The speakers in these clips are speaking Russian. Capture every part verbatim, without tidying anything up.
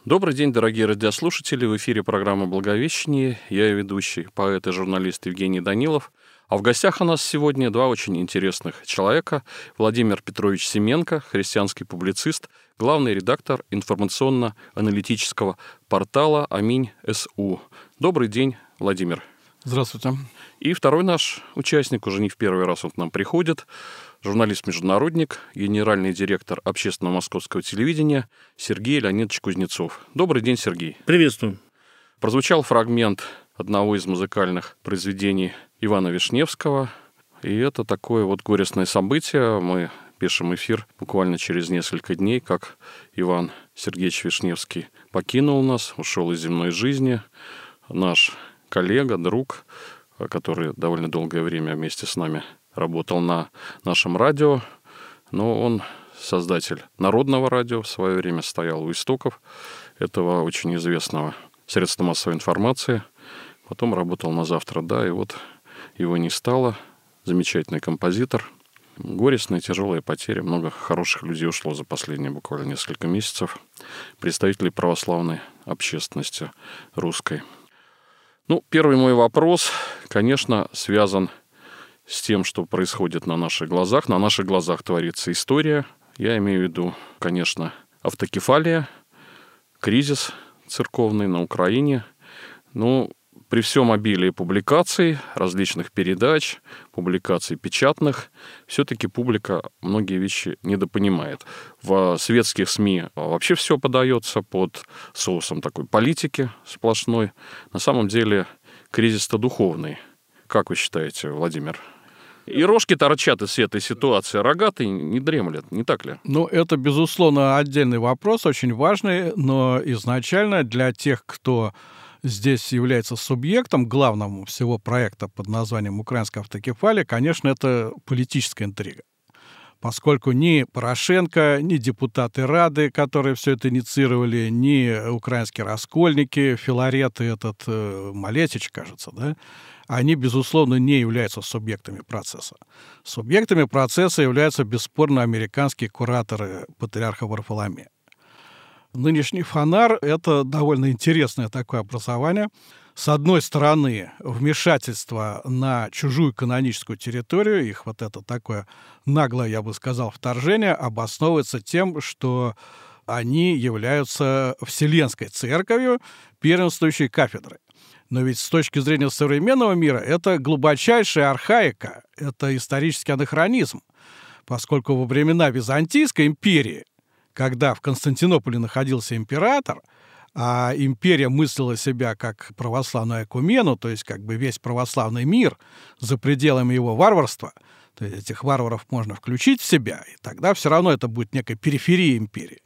Добрый день, дорогие радиослушатели. В эфире программа «Благовещение». Я ее ведущий, поэт и журналист Евгений Данилов. А в гостях у нас сегодня два очень интересных человека. Владимир Петрович Семенко, христианский публицист, главный редактор информационно-аналитического портала Аминь.су. Добрый день, Владимир. Здравствуйте. И второй наш участник, уже не в первый раз он к нам приходит, журналист-международник, генеральный директор общественного московского телевидения Сергей Леонидович Кузнецов. Добрый день, Сергей. Приветствую. Прозвучал фрагмент одного из музыкальных произведений Ивана Вишневского, и это такое вот горестное событие. Мы пишем эфир буквально через несколько дней, как Иван Сергеевич Вишневский покинул нас, ушел из земной жизни. Наш коллега, друг, который довольно долгое время вместе с нами работал на нашем радио, но он создатель Народного радио, в свое время стоял у истоков этого очень известного средства массовой информации, потом работал на «Завтра», да, и вот его не стало. Замечательный композитор. Горестная, тяжелая потеря. Много хороших людей ушло за последние буквально несколько месяцев. Представителей православной общественности русской. Ну, первый мой вопрос, конечно, связан с тем, что происходит на наших глазах. На наших глазах творится история. Я имею в виду, конечно, автокефалия, кризис церковный на Украине. Ну, при всем обилии публикаций, различных передач, публикаций печатных, все-таки публика многие вещи недопонимает. В светских СМИ вообще все подается под соусом такой политики сплошной. На самом деле кризис-то духовный. Как вы считаете, Владимир? И рожки торчат из этой ситуации, рогатые не дремлят, не так ли? Ну, это, безусловно, отдельный вопрос, очень важный, но изначально для тех, кто здесь является субъектом главным всего проекта под названием «Украинская автокефалия», конечно, это политическая интрига. Поскольку ни Порошенко, ни депутаты Рады, которые все это инициировали, ни украинские раскольники, Филарет и этот э, Малетич, кажется, да, они, безусловно, не являются субъектами процесса. Субъектами процесса являются, бесспорно, американские кураторы патриарха Варфоломея. Нынешний «Фонарь» — это довольно интересное такое образование. С одной стороны, вмешательство на чужую каноническую территорию, их вот это такое наглое, я бы сказал, вторжение, обосновывается тем, что они являются Вселенской Церковью, первенствующей кафедрой. Но ведь с точки зрения современного мира это глубочайшая архаика, это исторический анахронизм, поскольку во времена Византийской империи, когда в Константинополе находился император, а империя мыслила себя как православную экумену, то есть как бы весь православный мир за пределами его варварства, то есть этих варваров можно включить в себя, и тогда все равно это будет некая периферия империи.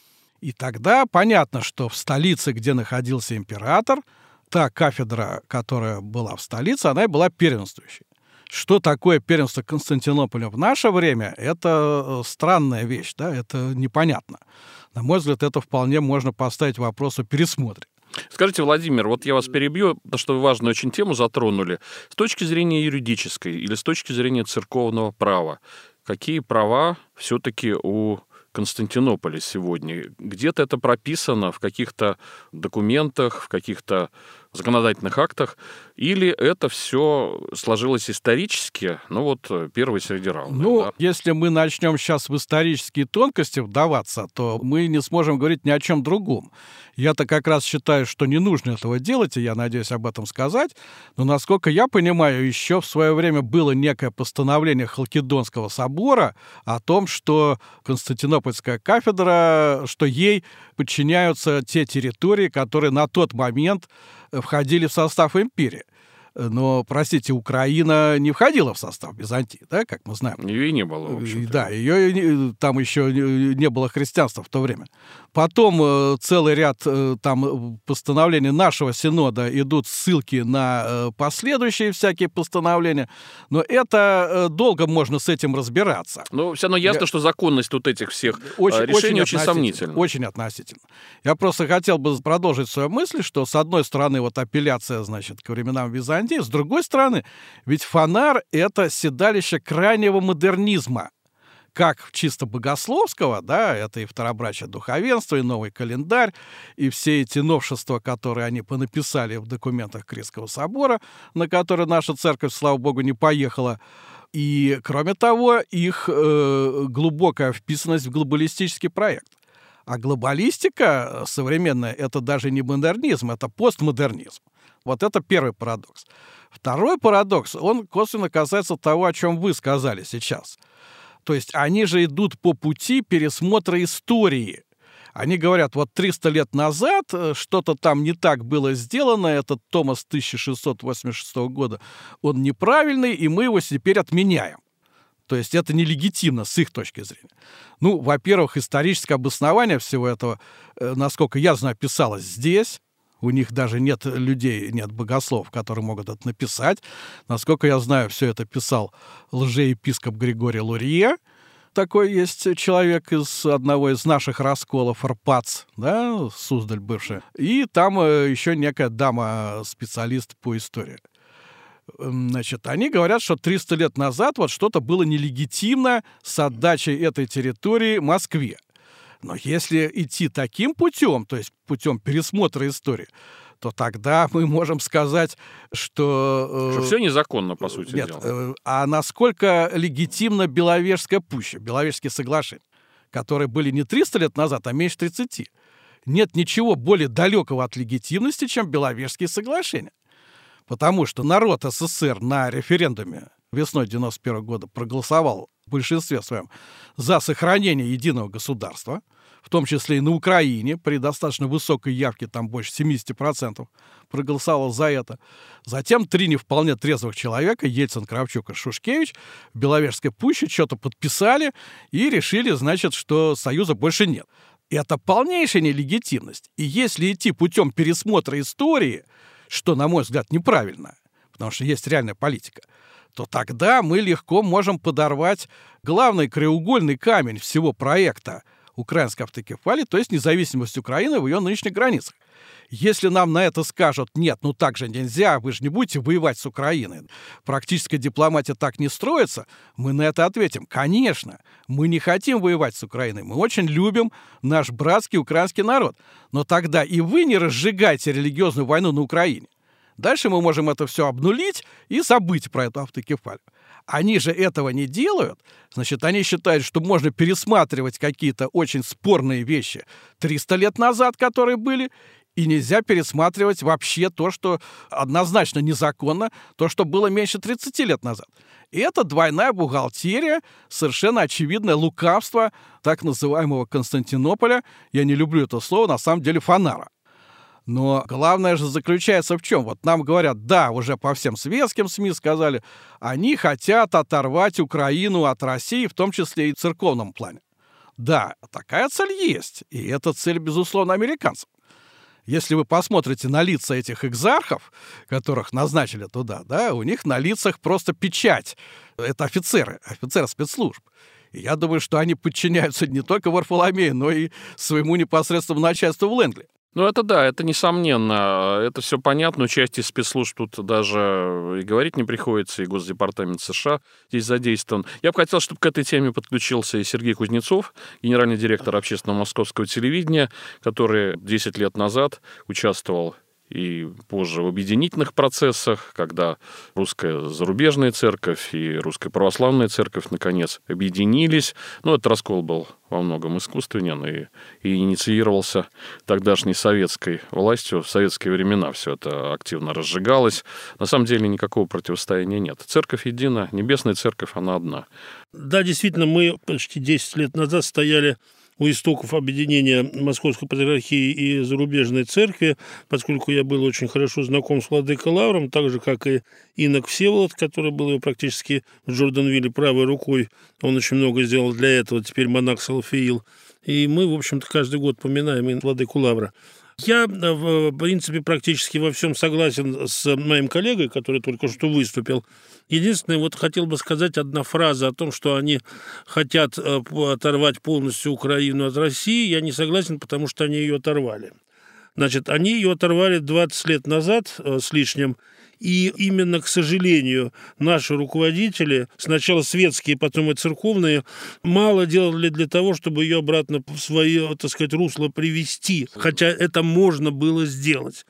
И тогда понятно, что в столице, где находился император, та кафедра, которая была в столице, она и была первенствующей. Что такое первенство Константинополя в наше время, это странная вещь, да, это непонятно. На мой взгляд, это вполне можно поставить вопрос о пересмотре. Скажите, Владимир, вот я вас перебью, потому что вы важную очень тему затронули. С точки зрения юридической или с точки зрения церковного права, какие права все-таки у Константинополя сегодня? Где-то это прописано в каких-то документах, в каких-то законодательных актах, или это все сложилось исторически, ну вот первый среди равных? Ну, да? Если мы начнем сейчас в исторические тонкости вдаваться, то мы не сможем говорить ни о чем другом. Я-то как раз считаю, что не нужно этого делать, и я надеюсь об этом сказать, но, насколько я понимаю, еще в свое время было некое постановление Халкидонского собора о том, что Константинопольская кафедра, что ей подчиняются те территории, которые на тот момент входили в состав империи. Но, простите, Украина не входила в состав Византии, да, как мы знаем. Ее и не было, в общем-то. Да, ее там еще не было христианства в то время. Потом целый ряд там постановлений нашего Синода идут ссылки на последующие всякие постановления, но это долго можно с этим разбираться. Но все равно ясно, Я... что законность вот этих всех очень, решений очень, очень сомнительна. Очень относительно. Я просто хотел бы продолжить свою мысль, что с одной стороны вот апелляция, значит, к временам Византии, с другой стороны, ведь «Фонарь» — это седалище крайнего модернизма, как чисто богословского, да, это и второбрачие духовенства, и новый календарь, и все эти новшества, которые они понаписали в документах Критского собора, на которые наша церковь, слава богу, не поехала. И, кроме того, их э, глубокая вписанность в глобалистический проект. А глобалистика современная — это даже не модернизм, это постмодернизм. Вот это первый парадокс. Второй парадокс, он косвенно касается того, о чем вы сказали сейчас. То есть они же идут по пути пересмотра истории. Они говорят, вот триста лет назад что-то там не так было сделано, этот Томас тысяча шестьсот восемьдесят шестого года, он неправильный, и мы его теперь отменяем. То есть это нелегитимно с их точки зрения. Ну, во-первых, историческое обоснование всего этого, насколько я знаю, писалось здесь. У них даже нет людей, нет богословов, которые могут это написать. Насколько я знаю, все это писал лжеепископ Григорий Лурье. Такой есть человек из одного из наших расколов, РПАЦ, да, Суздаль бывшая. И там еще некая дама-специалист по истории. Значит, они говорят, что триста лет назад вот что-то было нелегитимно с отдачей этой территории Москве. Но если идти таким путем, то есть путем пересмотра истории, то тогда мы можем сказать, что... Что э, все незаконно, по сути нет, дела. Э, а насколько легитимна Беловежская пуща, Беловежские соглашения, которые были не триста лет назад, а меньше тридцати. Нет ничего более далекого от легитимности, чем Беловежские соглашения. Потому что народ СССР на референдуме весной девяносто первого года проголосовал в большинстве своем за сохранение единого государства, в том числе и на Украине, при достаточно высокой явке, там больше семьдесят процентов проголосовал за это. Затем три не вполне трезвых человека, Ельцин, Кравчук и Шушкевич, в Беловежской пуще что-то подписали и решили, значит, что союза больше нет. Это полнейшая нелегитимность. И если идти путем пересмотра истории, что, на мой взгляд, неправильно, потому что есть реальная политика, то тогда мы легко можем подорвать главный краеугольный камень всего проекта украинской автокефалии, то есть независимость Украины в ее нынешних границах. Если нам на это скажут, нет, ну так же нельзя, вы же не будете воевать с Украиной, практическая дипломатия так не строится, мы на это ответим, конечно, мы не хотим воевать с Украиной, мы очень любим наш братский украинский народ, но тогда и вы не разжигайте религиозную войну на Украине. Дальше мы можем это все обнулить и забыть про эту автокефалию. Они же этого не делают, значит, они считают, что можно пересматривать какие-то очень спорные вещи триста лет назад, которые были, и нельзя пересматривать вообще то, что однозначно незаконно, то, что было меньше тридцати лет назад. И это двойная бухгалтерия, совершенно очевидное лукавство так называемого Константинополя, я не люблю это слово, на самом деле фонара. Но главное же заключается в чем? Вот нам говорят, да, уже по всем светским СМИ сказали, они хотят оторвать Украину от России, в том числе и в церковном плане. Да, такая цель есть, и эта цель, безусловно, американцев. Если вы посмотрите на лица этих экзархов, которых назначили туда, да, у них на лицах просто печать. Это офицеры, офицеры спецслужб. И я думаю, что они подчиняются не только Варфоломею, но и своему непосредственному начальству в Лэнгли. Ну, это да, это несомненно. Это все понятно. Участие спецслужб тут даже и говорить не приходится, и Госдепартамент США здесь задействован. Я бы хотел, чтобы к этой теме подключился и Сергей Кузнецов, генеральный директор общественного московского телевидения, который десять лет назад участвовал и позже в объединительных процессах, когда русская зарубежная церковь и русская православная церковь наконец объединились. Ну, этот раскол был во многом искусственен и, и инициировался тогдашней советской властью. В советские времена все это активно разжигалось. На самом деле никакого противостояния нет. Церковь едина, небесная церковь, она одна. Да, действительно, мы почти десять лет назад стояли у истоков объединения Московской Патриархии и Зарубежной Церкви, поскольку я был очень хорошо знаком с владыкой Лавром, так же, как и инок Всеволод, который был его практически в Джорданвилле правой рукой. Он очень много сделал для этого, теперь монах Салфиил. И мы, в общем-то, каждый год поминаем и владыку Лавра. Я, в принципе, практически во всем согласен с моим коллегой, который только что выступил. Единственное, вот хотел бы сказать одна фраза о том, что они хотят оторвать полностью Украину от России. Я не согласен, потому что они ее оторвали. Значит, они ее оторвали двадцать лет назад с лишним, И именно, к сожалению, наши руководители, сначала светские, потом и церковные, мало делали для того, чтобы ее обратно в свое, так сказать, русло привести. Хотя это можно было сделать.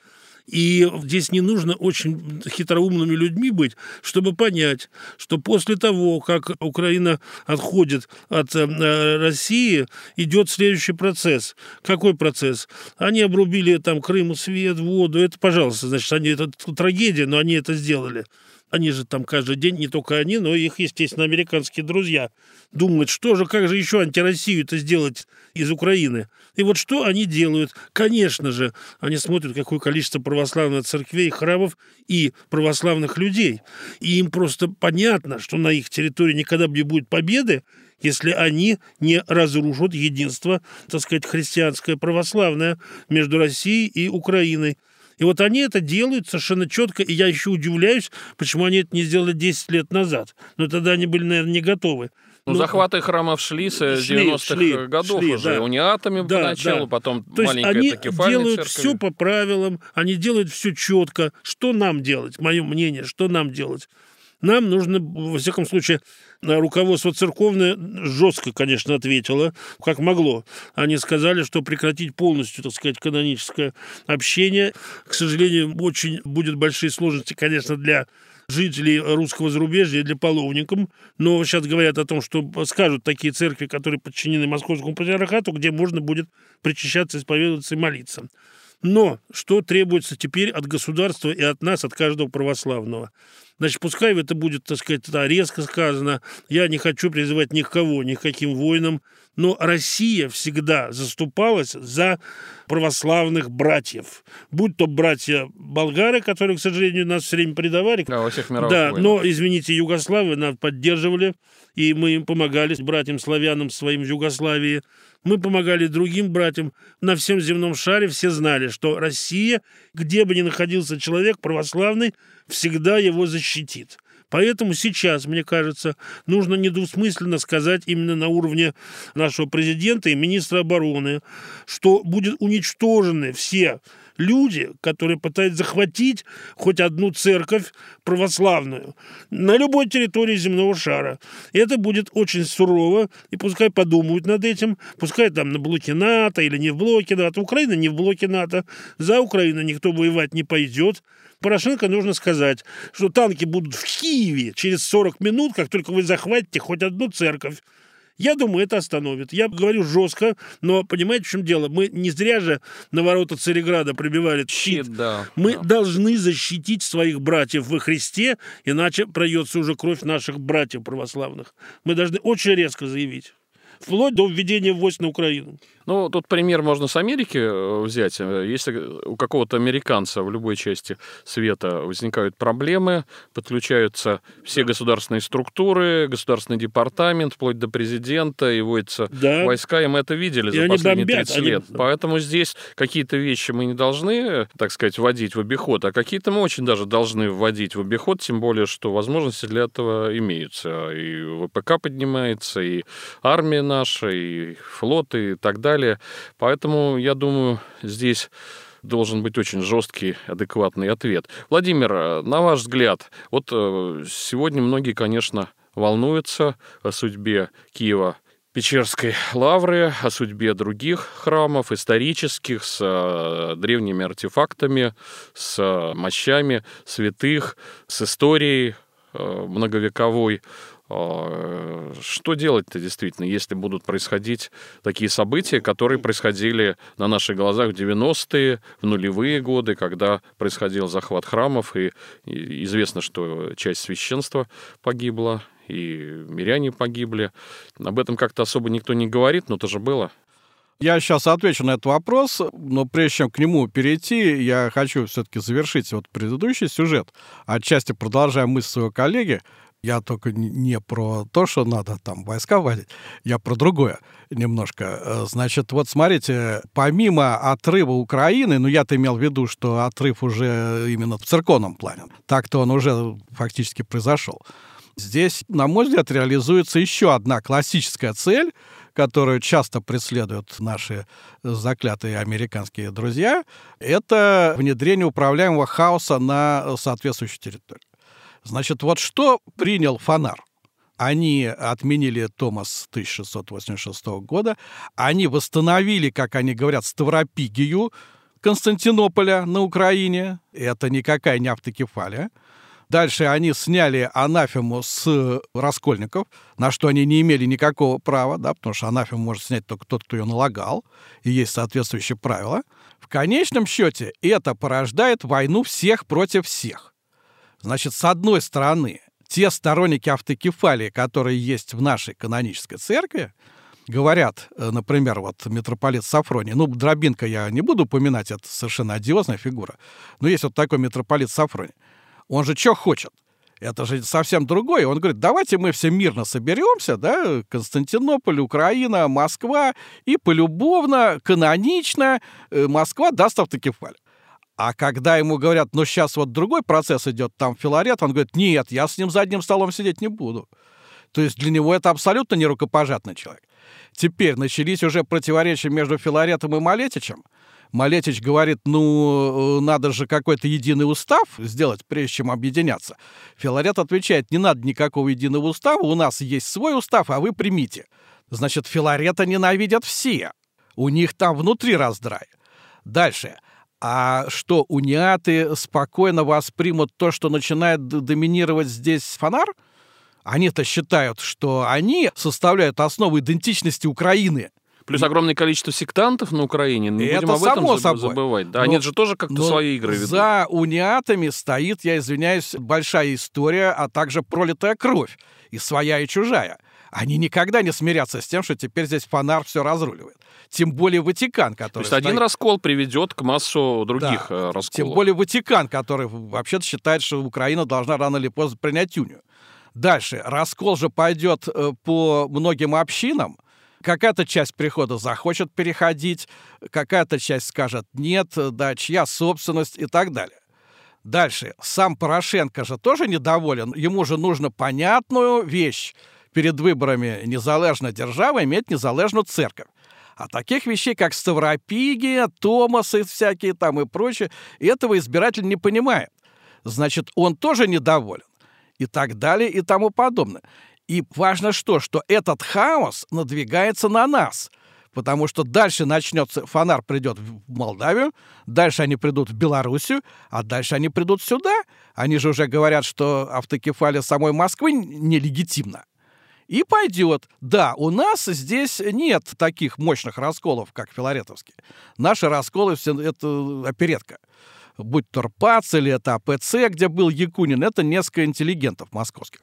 И здесь не нужно очень хитроумными людьми быть, чтобы понять, что после того, как Украина отходит от э, России, идет следующий процесс. Какой процесс? Они обрубили там Крыму свет, воду. Это, пожалуйста, значит, они, это трагедия, но они это сделали. Они же там каждый день, не только они, но и их, естественно, американские друзья думают, что же, как же еще антироссию-то сделать из Украины. И вот что они делают? Конечно же, они смотрят, какое количество православных церквей, храмов и православных людей. И им просто понятно, что на их территории никогда не будет победы, если они не разрушат единство, так сказать, христианское, православное между Россией и Украиной. И вот они это делают совершенно четко, и я еще удивляюсь, почему они это не сделали десять лет назад. Но тогда они были, наверное, не готовы. Ну, Но... захваты храмов шли с девяностых шли, годов шли, уже, да. униатами да, поначалу, да. потом То маленькая есть Автокефальная они делают церковь. все по правилам, они делают все четко. Что нам делать? Мое мнение, что нам делать? Нам нужно, во всяком случае, руководство церковное жестко, конечно, ответило, как могло. Они сказали, что прекратить полностью, так сказать, каноническое общение. К сожалению, очень будет большие сложности, конечно, для жителей русского зарубежья и для паломников. Но сейчас говорят о том, что скажут такие церкви, которые подчинены Московскому патриархату, где можно будет причащаться, исповедоваться и молиться. Но что требуется теперь от государства и от нас, от каждого православного? Значит, пускай это будет, так сказать, да, резко сказано. Я не хочу призывать никого, ни к каким войнам. Но Россия всегда заступалась за православных братьев. Будь то братья-болгары, которые, к сожалению, нас все время предавали. Да, во всех мировых Да, войнах. но, извините, Югославы нас поддерживали, и мы им помогали, братьям-славянам своим в Югославии. Мы помогали другим братьям. На всем земном шаре все знали, что Россия, где бы ни находился человек православный, всегда его защитит. Поэтому сейчас, мне кажется, нужно недвусмысленно сказать именно на уровне нашего президента и министра обороны, что будут уничтожены все люди, которые пытаются захватить хоть одну церковь православную на любой территории земного шара. И это будет очень сурово, и пускай подумают над этим, пускай там на блоке НАТО или не в блоке НАТО. Украина не в блоке НАТО, за Украину никто воевать не пойдет. Порошенко нужно сказать, что танки будут в Киеве через сорок минут, как только вы захватите хоть одну церковь. Я думаю, это остановит. Я говорю жестко, но понимаете, в чем дело? Мы не зря же на ворота Цареграда прибивали щит. Щит, да, Мы да. должны защитить своих братьев во Христе, иначе прольется уже кровь наших братьев православных. Мы должны очень резко заявить. Вплоть до введения войск на Украину. Ну, тут пример можно с Америки взять. Если у какого-то американца в любой части света возникают проблемы, подключаются все государственные структуры, государственный департамент, вплоть до президента, и вводятся да. войска, и мы это видели и за последние бомбят, тридцать они... лет. Поэтому здесь какие-то вещи мы не должны, так сказать, вводить в обиход, а какие-то мы очень даже должны вводить в обиход, тем более, что возможности для этого имеются. И ВПК поднимается, и армия наша, и флот, и так далее. Поэтому, я думаю, здесь должен быть очень жесткий, адекватный ответ. Владимир, на ваш взгляд, вот сегодня многие, конечно, волнуются о судьбе Киево-Печерской лавры, о судьбе других храмов исторических с древними артефактами, с мощами святых, с историей многовековой. Что делать-то действительно, если будут происходить такие события, которые происходили на наших глазах в девяностые, в нулевые годы, когда происходил захват храмов, и известно, что часть священства погибла, и миряне погибли. Об этом как-то особо никто не говорит, но это же было. Я сейчас отвечу на этот вопрос, но прежде чем к нему перейти, я хочу все-таки завершить вот предыдущий сюжет. Отчасти продолжая мысль своего коллеги, я только не про то, что надо там войска вводить, я про другое немножко. Значит, вот смотрите, помимо отрыва Украины, ну я-то имел в виду, что отрыв уже именно в церковном плане, так-то он уже фактически произошел. Здесь, на мой взгляд, реализуется еще одна классическая цель, которую часто преследуют наши заклятые американские друзья, это внедрение управляемого хаоса на соответствующую территорию. Значит, вот что принял Фонар? Они отменили Томас тысяча шестьсот восемьдесят шестого года, они восстановили, как они говорят, Ставропигию Константинополя на Украине. Это никакая не автокефалия. Дальше они сняли анафему с раскольников, на что они не имели никакого права, да, потому что анафему может снять только тот, кто ее налагал, и есть соответствующие правила. В конечном счете это порождает войну всех против всех. Значит, с одной стороны, те сторонники автокефалии, которые есть в нашей канонической церкви, говорят, например, вот митрополит Сафроний, ну, Дробинка я не буду упоминать, это совершенно одиозная фигура, но есть вот такой митрополит Сафроний. Он же что хочет? Это же совсем другое. Он говорит, давайте мы все мирно соберемся, да, Константинополь, Украина, Москва, и полюбовно, канонично Москва даст автокефалию. А когда ему говорят, ну, сейчас вот другой процесс идет, там Филарет, он говорит, нет, я с ним за одним столом сидеть не буду. То есть для него это абсолютно не рукопожатный человек. Теперь начались уже противоречия между Филаретом и Малетичем. Малетич говорит, ну, надо же какой-то единый устав сделать, прежде чем объединяться. Филарет отвечает, не надо никакого единого устава, у нас есть свой устав, а вы примите. Значит, Филарета ненавидят все. У них там внутри раздрай. Дальше. А что, униаты спокойно воспримут то, что начинает доминировать здесь Фонар? Они-то считают, что они составляют основу идентичности Украины. Плюс огромное количество сектантов на Украине. Не это будем об этом само заб- собой. забывать. Да, но, они же тоже как-то свои игры ведут. За униатами стоит, я извиняюсь, большая история, а также пролитая кровь. И своя, и чужая. Они никогда не смирятся с тем, что теперь здесь Фонар все разруливает. Тем более Ватикан, который... То есть один стоит... раскол приведет к массу других да. расколов. Тем более Ватикан, который вообще-то считает, что Украина должна рано или поздно принять унию. Дальше. Раскол же пойдет по многим общинам. Какая-то часть прихода захочет переходить, какая-то часть скажет нет, да, чья собственность и так далее. Дальше. Сам Порошенко же тоже недоволен. Ему же нужно понятную вещь. Перед выборами незалежная держава иметь незалежную церковь. А таких вещей, как Ставропигия, Томасы всякие там и прочее, этого избиратель не понимает. Значит, он тоже недоволен. И так далее, и тому подобное. И важно что? Что этот хаос надвигается на нас. Потому что дальше начнется... Фонар придет в Молдавию, дальше они придут в Белоруссию, а дальше они придут сюда. Они же уже говорят, что автокефалия самой Москвы нелегитимна. И пойдет. Да, у нас здесь нет таких мощных расколов, как филаретовские. Наши расколы все это оперетка. Будь то РПАЦ или это АПЦ, где был Якунин, это несколько интеллигентов московских.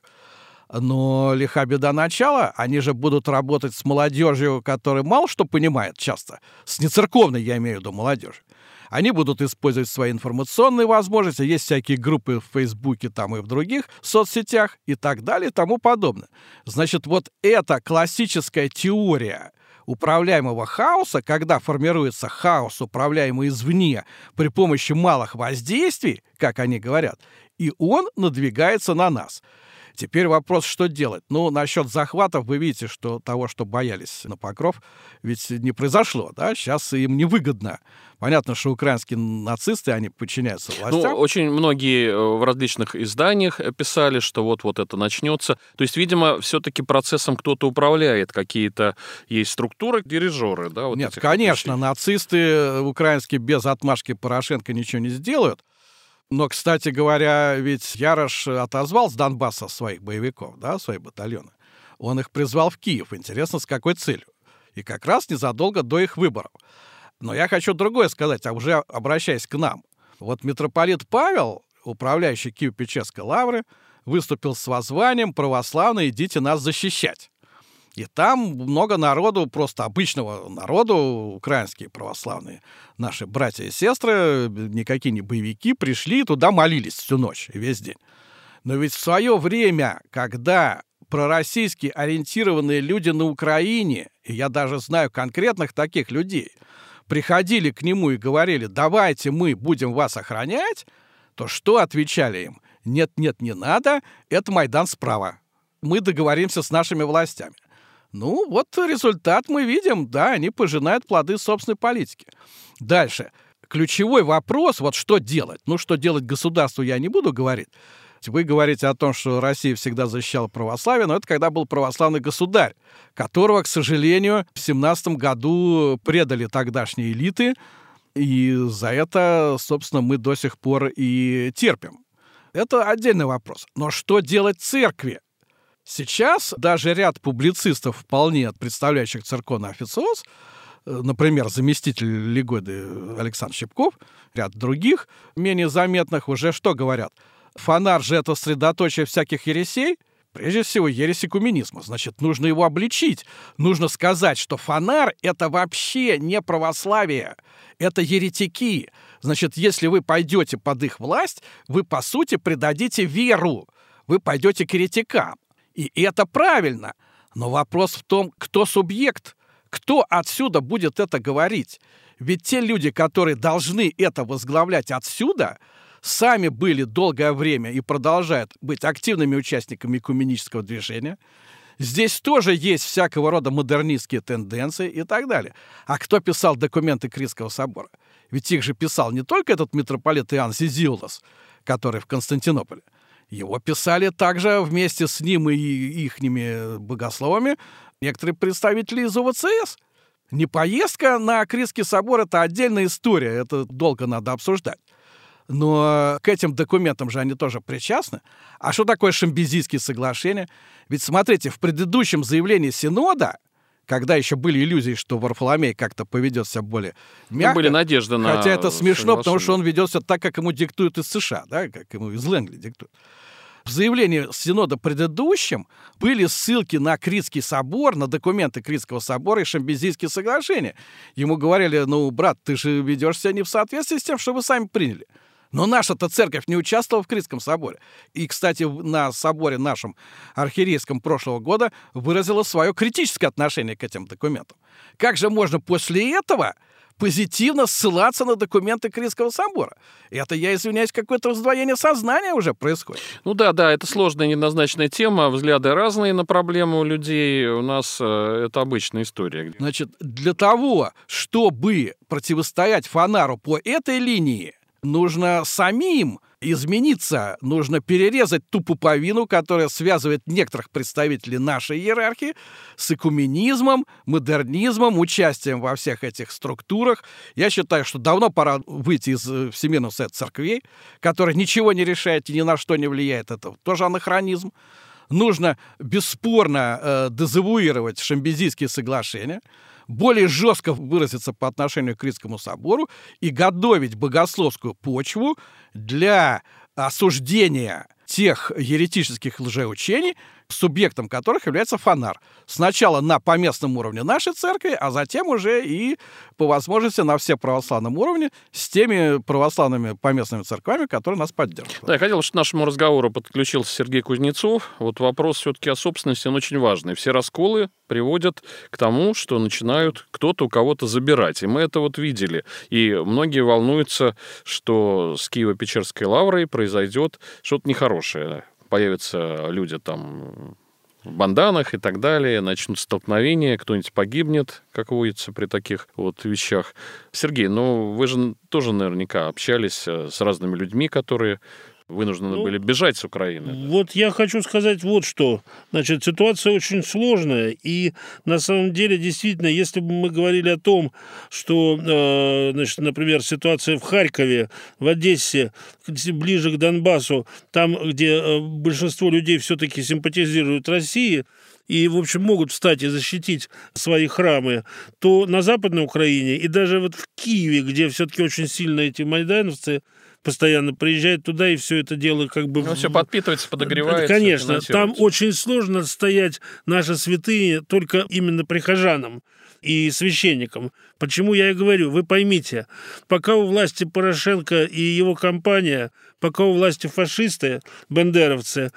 Но лиха беда начала, они же будут работать с молодежью, которая мало что понимает часто. С нецерковной, я имею в виду, молодежью. Они будут использовать свои информационные возможности. Есть всякие группы в Фейсбуке там и в других соцсетях и так далее и тому подобное. Значит, вот эта классическая теория управляемого хаоса, когда формируется хаос, управляемый извне при помощи малых воздействий, как они говорят, и он надвигается на нас. Теперь вопрос, что делать? Ну, насчет захватов вы видите, что того, что боялись на Покров, ведь не произошло, да? Сейчас им невыгодно. Понятно, что украинские нацисты, они подчиняются властям. Ну, очень многие в различных изданиях писали, что вот-вот это начнется. То есть, видимо, все-таки процессом кто-то управляет, какие-то есть структуры, дирижеры, да? Вот Нет, конечно, вещей. Нацисты украинские без отмашки Порошенко ничего не сделают. Но, кстати говоря, ведь Ярош отозвал с Донбасса своих боевиков, да, свои батальоны. Он их призвал в Киев. Интересно, с какой целью? И как раз незадолго до их выборов. Но я хочу другое сказать, а уже обращаясь к нам. Вот митрополит Павел, управляющий Киево-Печерской лавры, выступил с воззванием «Православные, идите нас защищать». И там много народу, просто обычного народу, украинские православные, наши братья и сестры, никакие не боевики, пришли и туда молились всю ночь и весь день. Но ведь в свое время, когда пророссийски ориентированные люди на Украине, и я даже знаю конкретных таких людей, приходили к нему и говорили, давайте мы будем вас охранять, то что отвечали им? Нет-нет, не надо, это Майдан справа. Мы договоримся с нашими властями. Ну, вот результат мы видим, да, они пожинают плоды собственной политики. Дальше. Ключевой вопрос, вот что делать? Ну, что делать государству, я не буду говорить. Вы говорите о том, что Россия всегда защищала православие, но это когда был православный государь, которого, к сожалению, в семнадцатом году предали тогдашние элиты, и за это, собственно, мы до сих пор и терпим. Это отдельный вопрос. Но что делать церкви? Сейчас даже ряд публицистов, вполне представляющих церковный официоз, например, заместитель Легоды Александр Щепков, ряд других, менее заметных, уже что говорят? Фонарь же это средоточие всяких ересей, прежде всего ересь экуменизма. Значит, нужно его обличить. Нужно сказать, что фонарь — это вообще не православие, это еретики. Значит, если вы пойдете под их власть, вы, по сути, предадите веру. Вы пойдете к еретикам. И это правильно. Но вопрос в том, кто субъект, кто отсюда будет это говорить. Ведь те люди, которые должны это возглавлять отсюда, сами были долгое время и продолжают быть активными участниками экуменического движения. Здесь тоже есть всякого рода модернистские тенденции и так далее. А кто писал документы Критского собора? Ведь их же писал не только этот митрополит Иоанн Зизиулос, который в Константинополе. Его писали также вместе с ним и ихними богословами некоторые представители из УВЦС. Не поездка на Критский собор — это отдельная история, это долго надо обсуждать. Но к этим документам же они тоже причастны. А что такое Шамбезийские соглашения? Ведь смотрите, в предыдущем заявлении Синода, когда еще были иллюзии, что Варфоломей как-то поведет себя более мягко. Были надежды на... Хотя это смешно, потому что он ведет себя так, как ему диктуют из США, да, как ему из Лэнгли диктуют. В заявлении Синода предыдущем были ссылки на Критский собор, на документы Критского собора и Шамбезийские соглашения. Ему говорили: ну, брат, ты же ведешь себя не в соответствии с тем, что вы сами приняли. Но наша-то церковь не участвовала в Критском соборе. И, кстати, на соборе нашем архиерейском прошлого года выразила свое критическое отношение к этим документам. Как же можно после этого позитивно ссылаться на документы Критского собора? Это, я извиняюсь, какое-то раздвоение сознания уже происходит. Ну да, да, это сложная, неоднозначная тема, взгляды разные на проблему у людей, у нас э, это обычная история. Значит, для того, чтобы противостоять Фонару по этой линии, нужно самим измениться, нужно перерезать ту пуповину, которая связывает некоторых представителей нашей иерархии с экуменизмом, модернизмом, участием во всех этих структурах. Я считаю, что давно пора выйти из Всемирного совета церквей, который ничего не решает и ни на что не влияет. Это тоже анахронизм. Нужно бесспорно э, дезавуировать Шамбезийские соглашения, более жестко выразиться по отношению к Критскому собору и готовить богословскую почву для осуждения тех еретических лжеучений, субъектом которых является Фонарь. Сначала на поместном уровне нашей церкви, а затем уже и, по возможности, на всеправославном уровне с теми православными поместными церквами, которые нас поддерживают. Да, я хотел, чтобы к нашему разговору подключился Сергей Кузнецов. Вот вопрос все-таки о собственности, он очень важный. Все расколы приводят к тому, что начинают кто-то у кого-то забирать. И мы это вот видели. И многие волнуются, что с Киево-Печерской лаврой произойдет что-то нехорошее. Появятся люди там в банданах и так далее, начнут столкновения, кто-нибудь погибнет, как водится при таких вот вещах. Сергей, ну вы же тоже наверняка общались с разными людьми, которые вынуждены ну, были бежать с Украины. Вот я хочу сказать вот что. Значит, ситуация очень сложная, и на самом деле, действительно, если бы мы говорили о том, что, э, значит, например, ситуация в Харькове, в Одессе, ближе к Донбассу, там, где большинство людей все-таки симпатизируют России, и, в общем, могут встать и защитить свои храмы, то на Западной Украине и даже вот в Киеве, где все-таки очень сильно эти майдановцы постоянно приезжают туда, и все это дело как бы... Ну, все подпитывается, подогревается. Конечно, там очень сложно стоять наши святыни только именно прихожанам и священникам, Почему я и говорю, вы поймите, пока у власти Порошенко и его компания, пока у власти фашисты, бандеровцы,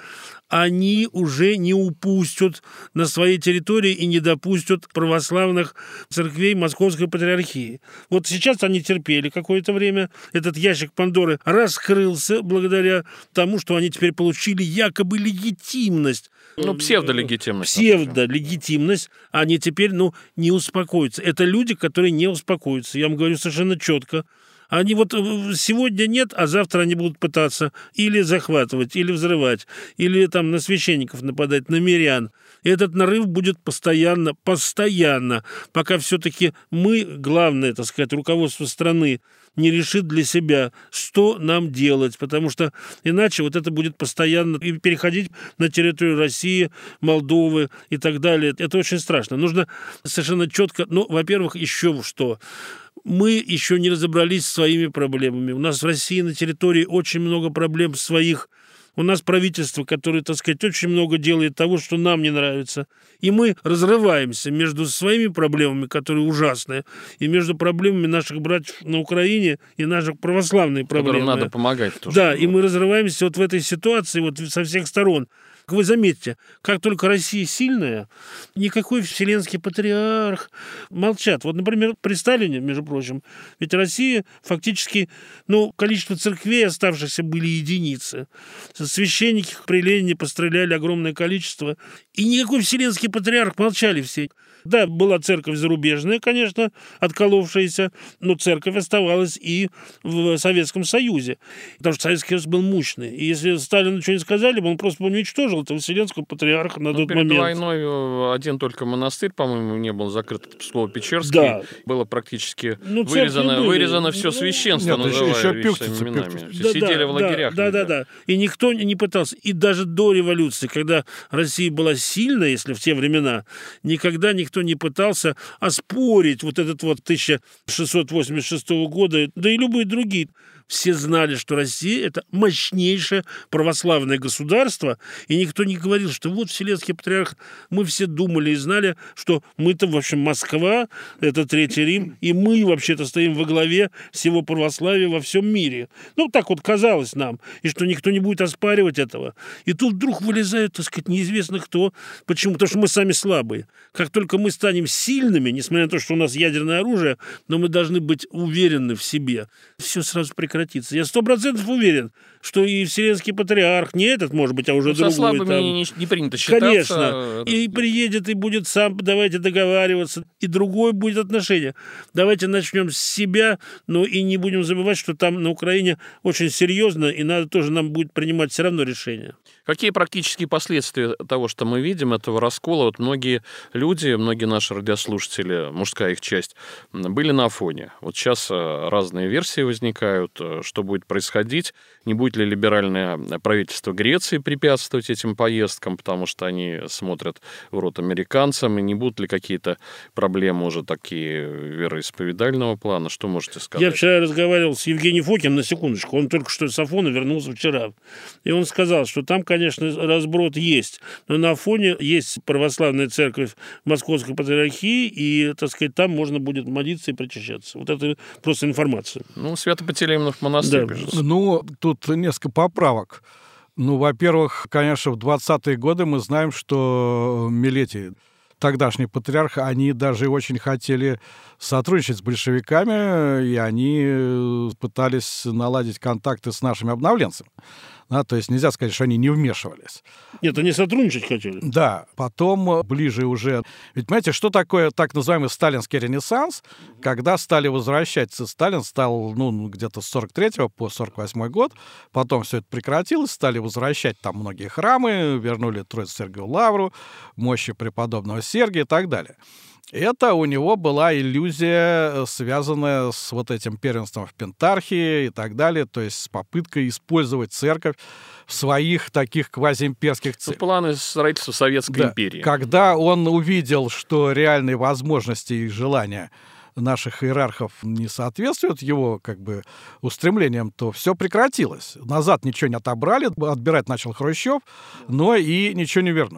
они уже не упустят на своей территории и не допустят православных церквей Московской Патриархии. Вот сейчас они терпели какое-то время. Этот ящик Пандоры раскрылся благодаря тому, что они теперь получили якобы легитимность. Ну, псевдолегитимность. Псевдолегитимность. Они теперь, ну, не успокоятся. Это люди, которые не успокоятся. Я вам говорю совершенно четко. Они вот сегодня нет, а завтра они будут пытаться или захватывать, или взрывать, или там на священников нападать, на мирян. И этот нарыв будет постоянно, постоянно, пока все-таки мы, главное, так сказать, руководство страны, не решит для себя, что нам делать, потому что иначе вот это будет постоянно и переходить на территорию России, Молдовы и так далее. Это очень страшно. Нужно совершенно четко, ну, во-первых, еще что – мы еще не разобрались со своими проблемами. У нас в России на территории очень много проблем своих. У нас правительство, которое, так сказать, очень много делает того, что нам не нравится. И мы разрываемся между своими проблемами, которые ужасные, и между проблемами наших братьев на Украине и наших православных проблем. Которым надо помогать тоже. Да, и мы разрываемся вот в этой ситуации вот со всех сторон. Вы заметьте, как только Россия сильная, никакой вселенский патриарх молчат. Вот, например, при Сталине, между прочим, ведь Россия фактически, ну, количество церквей оставшихся были единицы. Священники при Ленине постреляли огромное количество. И никакой вселенский патриарх, молчали все. Да, была церковь зарубежная, конечно, отколовшаяся, но церковь оставалась и в Советском Союзе. Потому что Советский Союз был мощный. И если Сталину ничего не сказали, он просто уничтожил этого вселенского патриарха на ну, тот перед момент. войной один только монастырь, по-моему, не был закрыт, Псково-Печерский. Да. Было практически ну, вырезано, вырезано все священство, ну, называя еще вещами именами. Все да, сидели да, в лагерях. Да, да, да, да. И никто не пытался. И даже до революции, когда Россия была сильна, если в те времена, никогда никто не пытался оспорить вот этот вот тысяча шестьсот восемьдесят шестого года, да и любые другие. Все знали, что Россия – это мощнейшее православное государство, и никто не говорил, что вот Вселенский Патриарх. Мы все думали и знали, что мы-то, в общем, Москва, это Третий Рим, и мы вообще-то стоим во главе всего православия во всем мире. Ну, так вот казалось нам, и что никто не будет оспаривать этого. И тут вдруг вылезает, так сказать, неизвестно кто. Почему? Потому что мы сами слабые. Как только мы станем сильными, несмотря на то, что у нас ядерное оружие, но мы должны быть уверены в себе. Все сразу прекратится. Я сто процентов уверен, что и Вселенский Патриарх, не этот, может быть, а уже ну, другой. Со слабыми там, не, не принято считаться. Конечно. И приедет, и будет сам, давайте договариваться. И другое будет отношение. Давайте начнем с себя, но и не будем забывать, что там на Украине очень серьезно, и надо тоже нам будет принимать все равно решение. Какие практические последствия того, что мы видим, этого раскола? Вот многие люди, многие наши радиослушатели, мужская их часть, были на Афоне. Вот сейчас разные версии возникают, что будет происходить. Не будет ли либеральное правительство Греции препятствовать этим поездкам, потому что они смотрят в рот американцам, и не будут ли какие-то проблемы уже такие вероисповедального плана? Что можете сказать? Я вчера разговаривал с Евгением Фокиным, на секундочку, он только что с Афона вернулся вчера, и он сказал, что там, конечно, разброд есть, но на Афоне есть православная церковь Московской Патриархии, и, так сказать, там можно будет молиться и причащаться. Вот это просто информация. Ну, Свято-Пантелеймонов монастырь, да. безусловно. Ну, тут несколько поправок. Ну, во-первых, конечно, в двадцатые годы мы знаем, что Милетий, тогдашний патриарх, они даже очень хотели сотрудничать с большевиками, и они пытались наладить контакты с нашими обновленцами. Да, то есть нельзя сказать, что они не вмешивались. Нет, они сотрудничать хотели. Да, потом ближе уже... Ведь, понимаете, что такое так называемый сталинский ренессанс, когда стали возвращаться? Сталин стал, ну, где-то с сорок третьего по сорок восьмой год, потом все это прекратилось, стали возвращать там многие храмы, вернули Троице-Сергиеву лавру, мощи преподобного Сергия и так далее. Это у него была иллюзия, связанная с вот этим первенством в Пентархии и так далее, то есть с попыткой использовать церковь в своих таких квазиимперских целях. Ну, планы строительства Советской да. империи. Когда он увидел, что реальные возможности и желания наших иерархов не соответствуют его как бы устремлениям, то все прекратилось. Назад ничего не отобрали, отбирать начал Хрущев, но и ничего не вернули.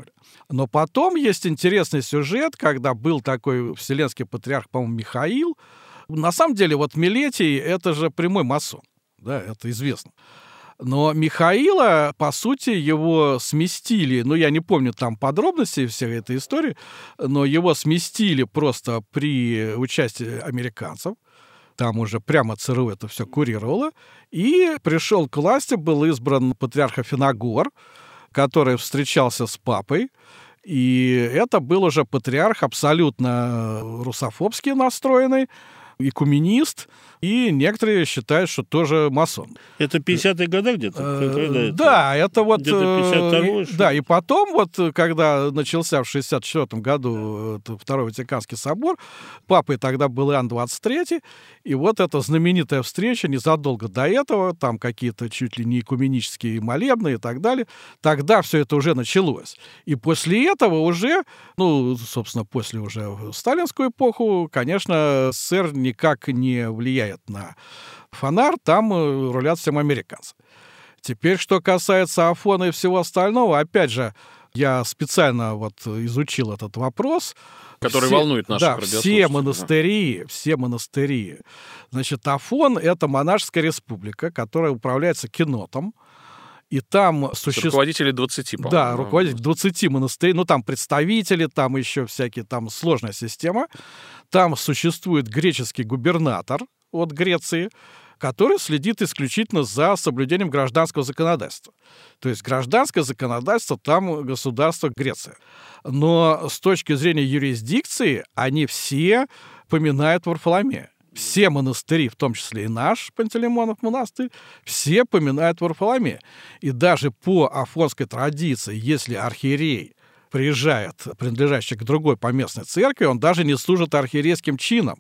Но потом есть интересный сюжет, когда был такой вселенский патриарх, по-моему, Михаил. На самом деле, вот Милетий — это же прямой масон, да, это известно. Но Михаила, по сути, его сместили, ну, я не помню там подробностей всей этой истории, но его сместили просто при участии американцев. Там уже прямо ЦРУ это все курировало. И пришел к власти, был избран патриарх Афиногор, который встречался с папой. И это был уже патриарх абсолютно русофобски настроенный, экуменист, и некоторые считают, что тоже масон. Это пятидесятые годы где-то? Э, да, это вот... Где-то пятьдесят второй, да, и потом, вот, когда начался в шестьдесят четвёртом году Второй Ватиканский собор, папой тогда был Иоанн двадцать третий, и вот эта знаменитая встреча незадолго до этого, там какие-то чуть ли не экуменические молебны и так далее, тогда все это уже началось. И после этого уже, ну, собственно, после уже в сталинскую эпоху, конечно, СССР никак не влияет на Фонар, там рулят всем американцы. Теперь, что касается Афона и всего остального, опять же, я специально вот изучил этот вопрос. Который все, волнует наших да, радиослушателей. Все монастыри, да. все монастыри. Значит, Афон — это монашеская республика, которая управляется кенотом. И там существует... Руководители двадцати, по-моему. Да, руководители двадцати монастырей. Ну, там представители, там еще всякие, там сложная система. Там существует греческий губернатор от Греции, который следит исключительно за соблюдением гражданского законодательства. То есть гражданское законодательство там государство Греция. Но с точки зрения юрисдикции они все поминают Варфоломея. Все монастыри, в том числе и наш Пантелеймонов монастырь, все поминают Варфоломея. И даже по афонской традиции, если архиерей приезжает, принадлежащий к другой поместной церкви, он даже не служит архиерейским чином.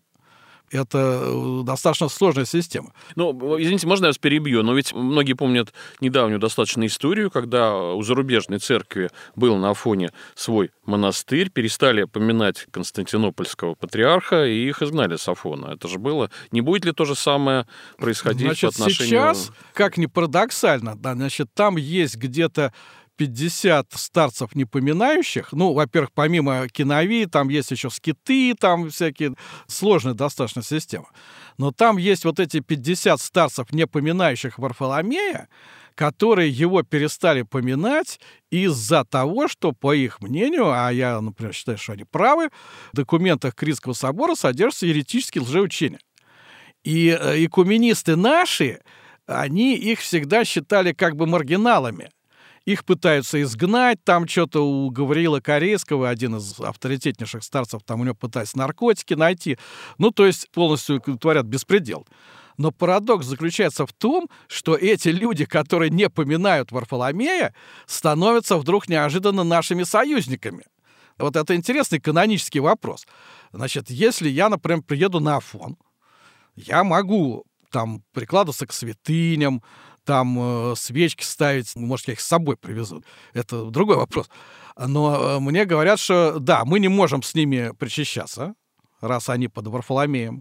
Это достаточно сложная система. Ну, извините, можно я вас перебью? Но ведь многие помнят недавнюю достаточно историю, когда у зарубежной церкви был на Афоне свой монастырь, перестали поминать константинопольского патриарха, и их изгнали с Афона. Это же было. Не будет ли то же самое происходить значит, по отношению... сейчас, как ни парадоксально, да, значит, там есть где-то пятьдесят старцев непоминающих. Ну, во-первых, помимо киновии, там есть еще скиты, там всякие сложная достаточно система. Но там есть вот эти пятьдесят старцев, непоминающих Варфоломея, которые его перестали поминать из-за того, что, по их мнению, а я, например, считаю, что они правы, в документах Критского собора содержатся еретические лжеучения. И экуменисты наши, они их всегда считали как бы маргиналами. Их пытаются изгнать, там что-то у Гавриила Корейского, один из авторитетнейших старцев, там у него пытаются наркотики найти. Ну, то есть полностью творят беспредел. Но парадокс заключается в том, что эти люди, которые не поминают Варфоломея, становятся вдруг неожиданно нашими союзниками. Вот это интересный канонический вопрос. Значит, если я, например, приеду на Афон, я могу там прикладываться к святыням, там э, свечки ставить, может, я их с собой привезу. Это другой вопрос. Но э, мне говорят, что да, мы не можем с ними причащаться, раз они под Варфоломеем.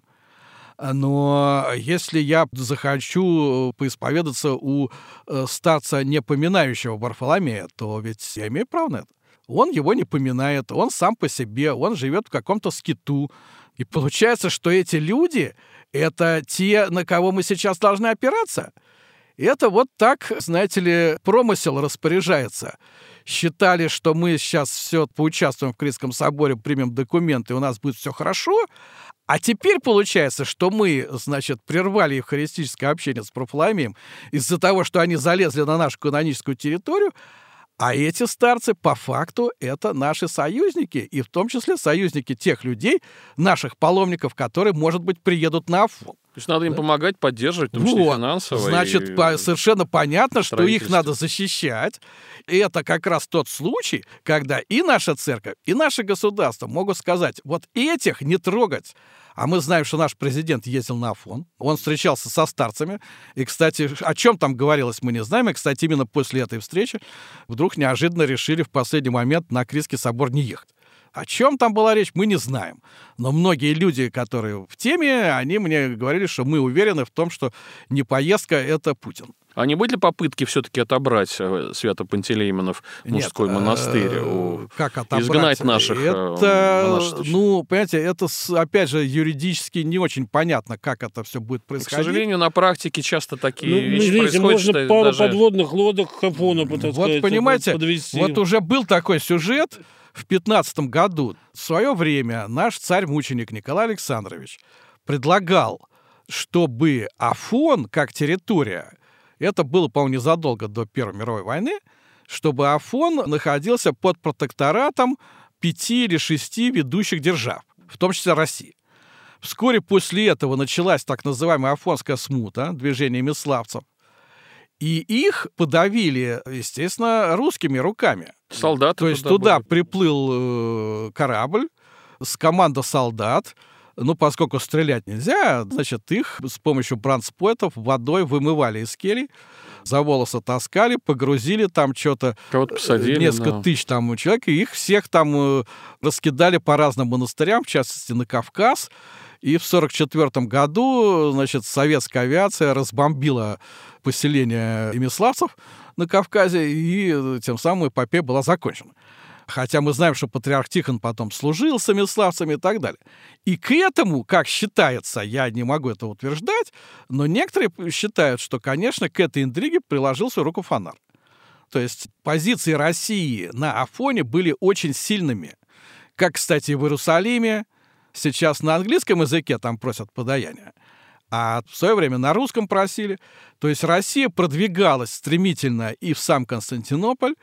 Но если я захочу поисповедаться у э, старца, не поминающего Варфоломея, то ведь я имею право на это. Он его не поминает, он сам по себе, он живет в каком-то скиту. И получается, что эти люди — это те, на кого мы сейчас должны опираться. Это вот так, знаете ли, промысел распоряжается. Считали, что мы сейчас все поучаствуем в Критском соборе, примем документы, и у нас будет все хорошо. А теперь получается, что мы, значит, прервали евхаристическое общение с Варфоломеем из-за того, что они залезли на нашу каноническую территорию, а эти старцы, по факту, это наши союзники, и в том числе союзники тех людей, наших паломников, которые, может быть, приедут на Афон. То есть надо им да? помогать, поддерживать, в том числе вот. финансово. Значит, и... по- совершенно понятно, что их надо защищать. И это как раз тот случай, когда и наша церковь, и наше государство могут сказать, вот этих не трогать. А мы знаем, что наш президент ездил на Афон, он встречался со старцами. И, кстати, о чем там говорилось, мы не знаем. И, кстати, именно после этой встречи вдруг неожиданно решили в последний момент на Критский собор не ехать. О чем там была речь, мы не знаем. Но многие люди, которые в теме, они мне говорили, что мы уверены в том, что не поездка — это Путин. А не были попытки все-таки отобрать Свято-Пантелеймонов мужской Нет, монастырь? У... Как отобрать? Изгнать наших это, монашеств? ну, понимаете, это, опять же, юридически не очень понятно, как это все будет происходить. К сожалению, на практике часто такие ну, вещи видите, происходят. можно пару даже... подводных лодок к Афону, так Вот, сказать, понимаете, подвести. вот уже был такой сюжет в пятнадцатом году. В свое время наш царь-мученик Николай Александрович предлагал, чтобы Афон, как территория, это было, по-моему, незадолго до Первой мировой войны, чтобы Афон находился под протекторатом пяти или шести ведущих держав, в том числе России. Вскоре после этого началась так называемая Афонская смута, движение миславцев, и их подавили, естественно, русскими руками. Солдаты. То есть туда, туда были. приплыл корабль с командой солдат. Ну, поскольку стрелять нельзя, значит, их с помощью бранспойтов водой вымывали из келий, за волосы таскали, погрузили там что-то, Кого-то посадили, несколько да. тысяч там человек, и их всех там раскидали по разным монастырям, в частности, на Кавказ. И в сорок четвёртом году, значит, советская авиация разбомбила поселение имиславцев на Кавказе, и тем самым эпопея была закончена. Хотя мы знаем, что патриарх Тихон потом служил с имиславцами и так далее. И к этому, как считается, я не могу это утверждать, но некоторые считают, что, конечно, к этой интриге приложил свою руку Фонарь. То есть позиции России на Афоне были очень сильными. Как, кстати, в Иерусалиме. Сейчас на английском языке там просят подаяния, а в свое время на русском просили. То есть Россия продвигалась стремительно и в сам Константинополь,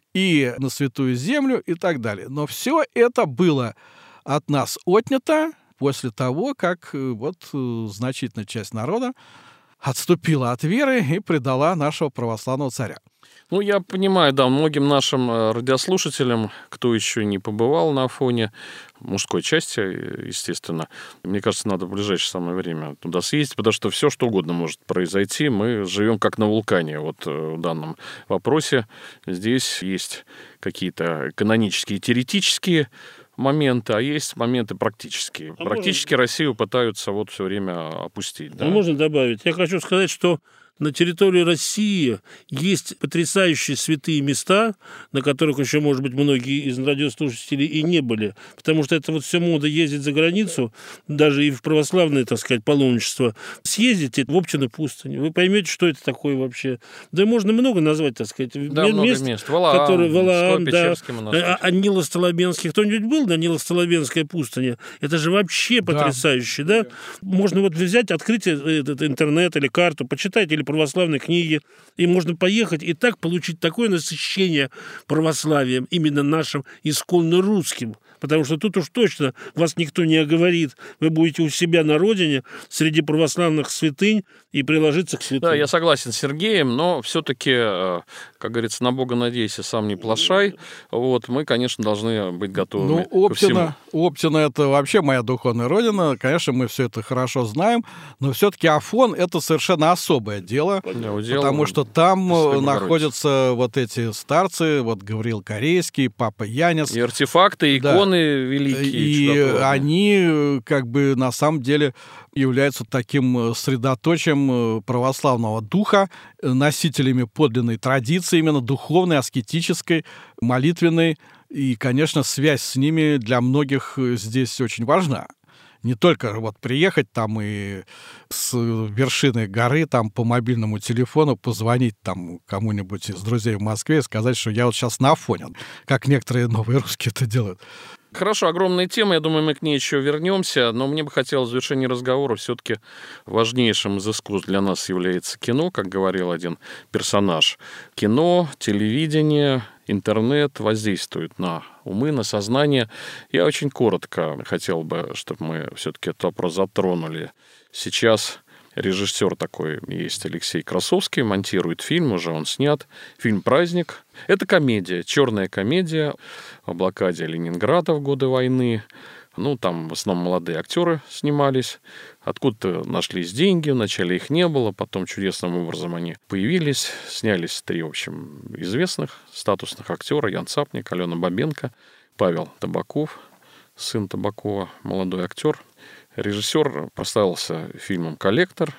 и на Святую Землю, и так далее. Но все это было от нас отнято после того, как вот значительная часть народа отступила от веры и предала нашего православного царя. Ну, я понимаю, да, многим нашим радиослушателям, кто еще не побывал на Афоне, мужской части, естественно, мне кажется, надо в ближайшее самое время туда съездить, потому что все, что угодно может произойти. Мы живем как на вулкане вот в данном вопросе. Здесь есть какие-то канонические, теоретические моменты, а есть моменты практические. А Практически можно... Россию пытаются вот все время опустить. Да? А можно добавить? Я хочу сказать, что на территории России есть потрясающие святые места, на которых еще, может быть, многие из радиослушателей и не были. Потому что это вот все мода ездить за границу, даже и в православное, так сказать, паломничество. Съездите в Обчину пустыню, вы поймете, что это такое вообще. Да можно много назвать, так сказать, да, мест, много мест. Валаам, которые Валаам, да, монастырь. а Нило-Столобенский. Кто-нибудь был на Нило-Столобенской пустыне? Это же вообще да. потрясающе, да? Можно вот взять, открыть этот интернет или карту, почитать, или православные книги, и можно поехать и так получить такое насыщение православием, именно нашим исконно русским. Потому что тут уж точно вас никто не оговорит. Вы будете у себя на родине, среди православных святынь, и приложиться к святым. Да, я согласен с Сергеем, но все-таки, как говорится, на Бога надейся, сам не плашай. Вот, мы, конечно, должны быть готовыми ну, ко всему. Оптина — это вообще моя духовная родина. Конечно, мы все это хорошо знаем, но все-таки Афон — это совершенно особое дело, Да, удел, потому что там Богородицы. находятся вот эти старцы, вот Гавриил Корейский, Папа Янис. И артефакты, и иконы, да. великие. И они, как бы, на самом деле являются таким средоточием православного духа, носителями подлинной традиции, именно духовной, аскетической, молитвенной. И, конечно, связь с ними для многих здесь очень важна. Не только вот приехать там и с вершины горы там по мобильному телефону позвонить там кому-нибудь из друзей в Москве и сказать, что я вот сейчас на Афоне, как некоторые новые русские это делают. Хорошо, огромная тема, я думаю, мы к ней еще вернемся, но мне бы хотелось в завершении разговора все-таки важнейшим из искусств для нас является кино, как говорил один персонаж. Кино, телевидение, интернет воздействуют на умы, на сознание. Я очень коротко хотел бы, чтобы мы все-таки этот вопрос затронули. Сейчас режиссер такой есть Алексей Красовский, монтирует фильм, уже он снят. Фильм «Праздник». Это комедия, черная комедия о блокаде Ленинграда в годы войны. Ну, там в основном молодые актеры снимались. Откуда-то нашлись деньги, вначале их не было, потом чудесным образом они появились. Снялись три, в общем, известных статусных актера: Ян Цапник, Алена Бабенко, Павел Табаков, сын Табакова, молодой актер. Режиссер прославился фильмом «Коллектор».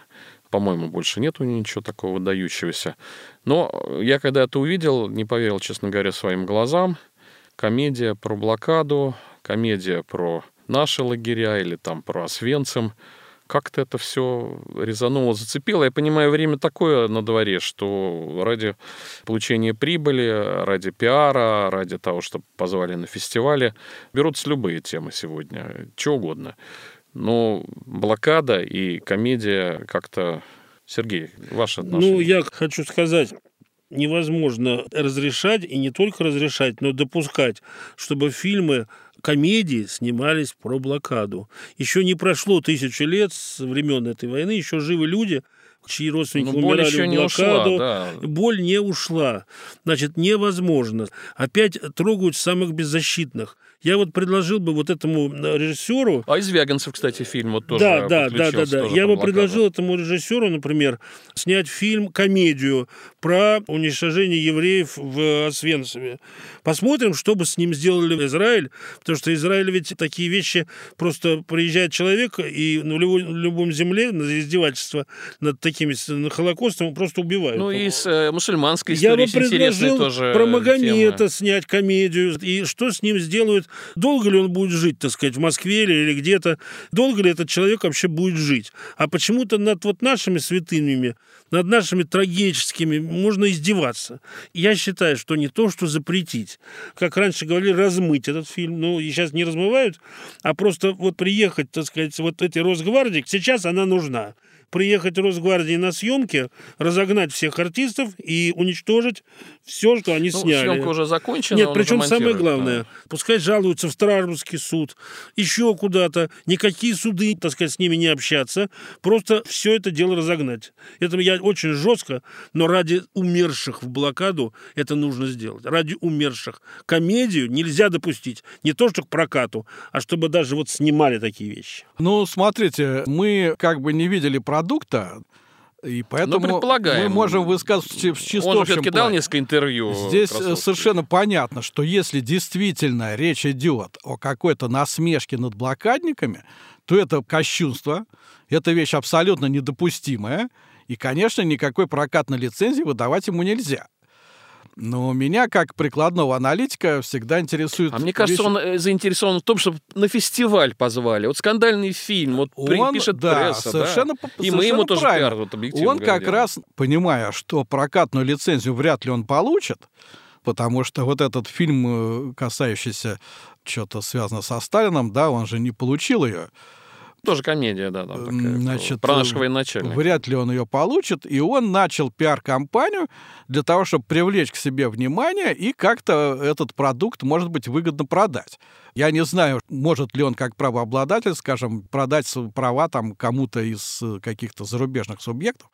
По-моему, больше нету ничего такого выдающегося. Но я когда это увидел, не поверил, честно говоря, своим глазам. Комедия про блокаду, комедия про наши лагеря или там про Освенцим. Как-то это все резануло, зацепило. Я понимаю, время такое на дворе, что ради получения прибыли, ради пиара, ради того, чтобы позвали на фестивале, берутся любые темы сегодня, что угодно. Но блокада и комедия как-то... Сергей, ваше отношение? Ну, я хочу сказать, невозможно разрешать, и не только разрешать, но допускать, чтобы фильмы, комедии снимались про блокаду. Еще не прошло тысячи лет с времен этой войны, еще живы люди, чьи родственники ну, боль умирали еще в не блокаду. Ушла, да. Боль не ушла. Значит, невозможно. Опять трогают самых беззащитных. Я вот предложил бы вот этому режиссеру... А из Звягинцев, кстати, фильм вот тоже Да, да, да, да, да. Я бы предложил этому режиссеру, например, снять фильм, комедию про уничтожение евреев в Освенциме. Посмотрим, что бы с ним сделали Израиль, потому что Израиль ведь такие вещи, просто приезжает человек и на любой, любом земле на издевательство над такими на Холокостом просто убивают. Ну и с э, мусульманской историей Я бы предложил тоже про Магомета тема. снять комедию, и что с ним сделают. Долго ли он будет жить, так сказать, в Москве или где-то? Долго ли этот человек вообще будет жить? А почему-то над вот нашими святынями, над нашими трагическими можно издеваться. Я считаю, что не то, что запретить. Как раньше говорили, размыть этот фильм. Ну, и сейчас не размывают, а просто вот приехать, так сказать, вот эти Росгвардии, сейчас она нужна. Приехать Росгвардии на съемки, разогнать всех артистов и уничтожить все, что они ну, сняли. Съемка уже закончена. Нет, причем самое монтирует, главное, да. Пускай жалуются в Страсбургский суд, еще куда-то, никакие суды, так сказать, с ними не общаться, просто все это дело разогнать. Это я очень жестко, но ради умерших в блокаду это нужно сделать. Ради умерших. Комедию нельзя допустить. Не то, что к прокату, а чтобы даже вот снимали такие вещи. Ну, смотрите, мы как бы не видели продукта, и поэтому мы можем высказываться в чисто Он общем все-таки дал плане. несколько интервью. Здесь Красовский. совершенно понятно, что если действительно речь идет о какой-то насмешке над блокадниками, то это кощунство, это вещь абсолютно недопустимая, и, конечно, никакой прокатной лицензии выдавать ему нельзя. Но меня, как прикладного аналитика, всегда интересует... А мне кажется, вещь... он заинтересован в том, чтобы на фестиваль позвали. Вот скандальный фильм, вот он, пишет да, пресса, совершенно, да? И мы ему тоже правильно. пиар вот объективно Он говорим. как раз, понимая, что прокатную лицензию вряд ли он получит, потому что вот этот фильм, касающийся что-то связано со Сталином, да, он же не получил ее. Тоже комедия, да, там такая, Значит, про нашего военачальника. Вряд ли он ее получит, и он начал пиар-кампанию для того, чтобы привлечь к себе внимание и как-то этот продукт, может быть, выгодно продать. Я не знаю, может ли он как правообладатель, скажем, продать права там кому-то из каких-то зарубежных субъектов.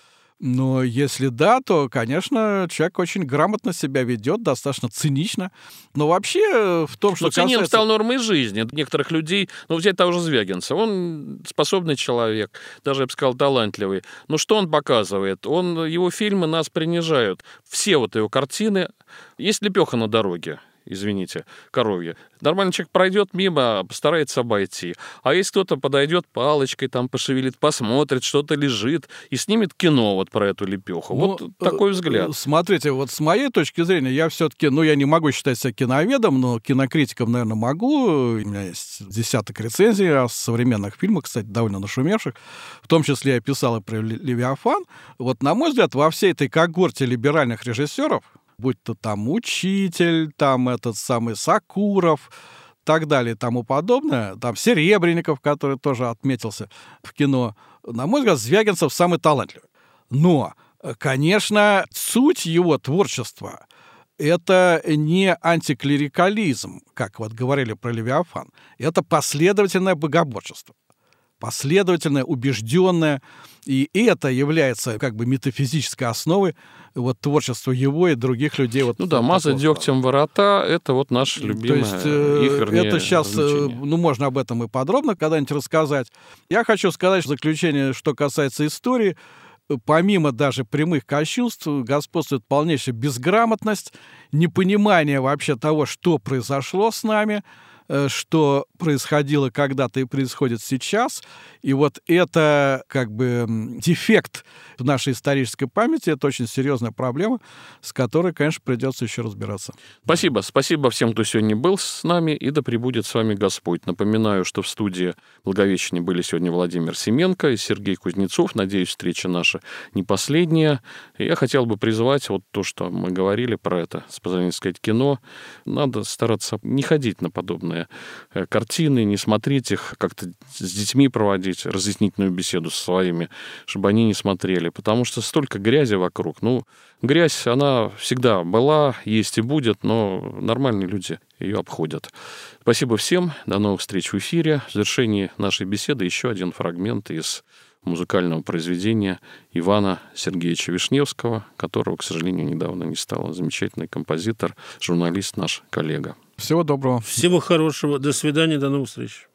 Но если да, то, конечно, человек очень грамотно себя ведет, достаточно цинично. Но вообще в том, что Но цинизм касается... стал нормой жизни некоторых людей. Ну, взять того же Звягинца. Он способный человек, даже, я бы сказал, талантливый. Но что он показывает? Он, его фильмы нас принижают. Все вот его картины... Есть лепеха на дороге. Извините, коровье. Нормальный человек пройдет мимо, постарается обойти. А если кто-то подойдет, палочкой там пошевелит, посмотрит, что-то лежит, и снимет кино вот про эту лепеху. Ну, вот такой взгляд. Смотрите, вот с моей точки зрения, я все-таки, ну, я не могу считать себя киноведом, но кинокритиком, наверное, могу. У меня есть десяток рецензий о современных фильмах, кстати, довольно нашумевших. В том числе я писал и про «Левиафан». Вот, на мой взгляд, во всей этой когорте либеральных режиссеров, будь то там «Учитель», там этот самый Сакуров, так далее и тому подобное, там Серебренников, который тоже отметился в кино, на мой взгляд, Звягинцев самый талантливый. Но, конечно, суть его творчества — это не антиклерикализм, как вот говорили про «Левиафан», это последовательное богоборчество. Последовательное, убежденное, и это является как бы метафизической основой вот творчества его и других людей. Вот ну да, мазать дегтем ворота — это вот наш любимый. То есть э, их, вернее, это сейчас, э, ну, можно об этом и подробно когда-нибудь рассказать. Я хочу сказать в заключение, что касается истории, помимо даже прямых кощунств, господствует полнейшая безграмотность, непонимание вообще того, что произошло с нами. что происходило когда-то и происходит сейчас. И вот это как бы дефект в нашей исторической памяти, это очень серьезная проблема, с которой, конечно, придется еще разбираться. Спасибо. Спасибо всем, кто сегодня был с нами, и да пребудет с вами Господь. Напоминаю, что в студии Благовещения были сегодня Владимир Семенко и Сергей Кузнецов. Надеюсь, встреча наша не последняя. И я хотел бы призвать вот то, что мы говорили про это, с позволения сказать, кино. Надо стараться не ходить на подобные картины, не смотреть их, как-то с детьми проводить разъяснительную беседу со своими, чтобы они не смотрели. Потому что столько грязи вокруг. Ну, грязь, она всегда была, есть и будет, но нормальные люди ее обходят. Спасибо всем. До новых встреч в эфире. В завершении нашей беседы еще один фрагмент из музыкального произведения Ивана Сергеевича Вишневского, которого, к сожалению, недавно не стало. Замечательный композитор, журналист, наш коллега. Всего доброго. Всего хорошего. До свидания. До новых встреч.